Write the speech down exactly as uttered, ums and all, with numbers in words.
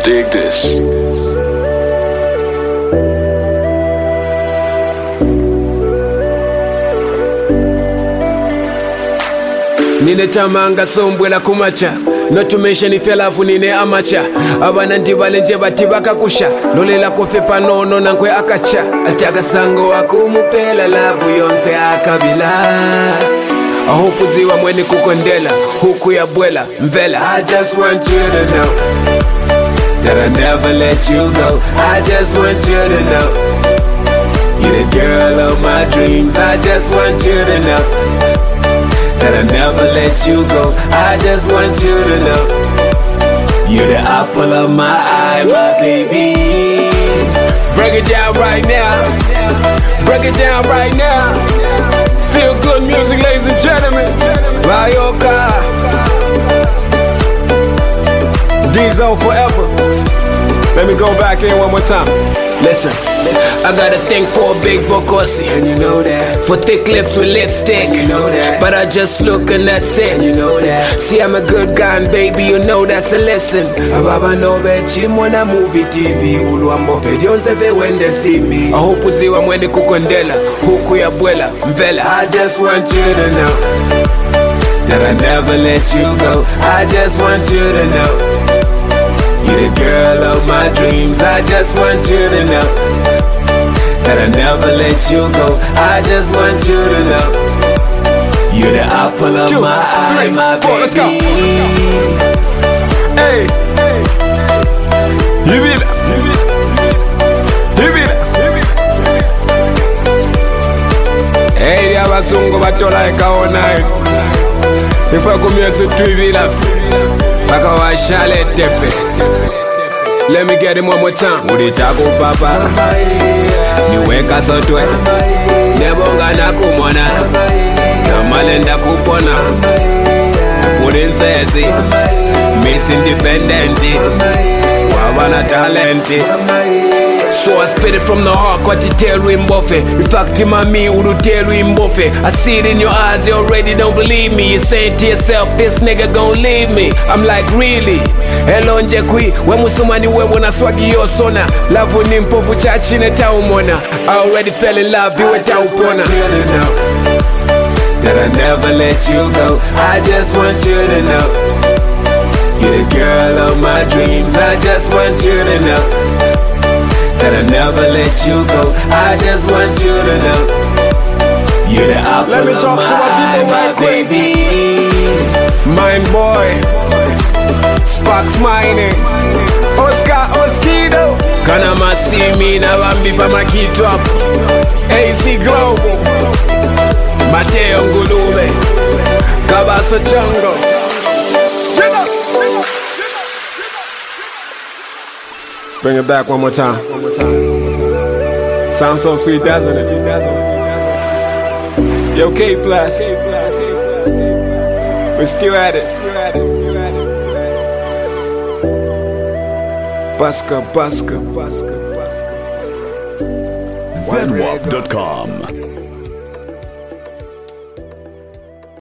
Dig this. Nine tamanga sombwela kumacha not to mention if love nine amacha abana ndibale nje bati bakakusha lolela kofe panono nankwe akacha ataka sango akumupela love yonse akabila ahopuziwa mweni kukondela huku ya bwela mvela. I just want you to know that I never let you go. I just want you to know you're the girl of my dreams. I just want you to know that I never let you go. I just want you to know you're the apple of my eye, my baby. Break it down right now. Break it down right now. Feel good music, ladies and gentlemen. Ryoka D-Zone forever. Let me go back in one more time. Listen, I got a thing for a big bokosi, and you know that. For thick lips with lipstick, and you know that. But I just look and that's it, and you know that. See, I'm a good guy and baby, you know that's a lesson. Ababa no bechi mwana movie T V uluambo vedionze ve when they see me. I hope uziwa mwende kukondela huku ya bwela mvela. I just want you to know that I never let you go. I just want you to know you're the girl of my dreams. I just want you to know that I never let you go. I just want you to know you're the apple of Two, my three, eye, my four, baby. Let's go. Hey, hey, you be that, you be that. Hey, ya basungu batola ekaona. Ifa kumyesu tuivila. Baka wa shale tepe. Let me get him one more time. Udi chako papa niweka sotwe nebonga na kumona namalenda kupona kurinsezi Miss Independent wabana talenti. So I spit it from the heart, kwa titelu imbofe. In fact, mami, urutelu imbofe. I see it in your eyes, you already don't believe me. You're saying to yourself, this nigga gon' leave me. I'm like, really? Hello njekwi, we musumani we wana swagi yosona. Love ni mpofu chachi neta umona. I already fell in love, you weta upona. That I never let you go. I just want you to know you're the girl of my dreams. I just want you to know that I never let you go. I just want you to know you're the apple Let me of talk my to my eye, my baby. Mind boy, Sparks Mining, Oscar Oskido. Kana masimi na wambi pa makitu hapo. A C Global, Mateo Ngulube, Kabasa Chango. Bring it back one more time. Sounds so sweet, doesn't it? Yo, K Plus. We're still at it. Buska, buska, buska, buska. Zenwap dot com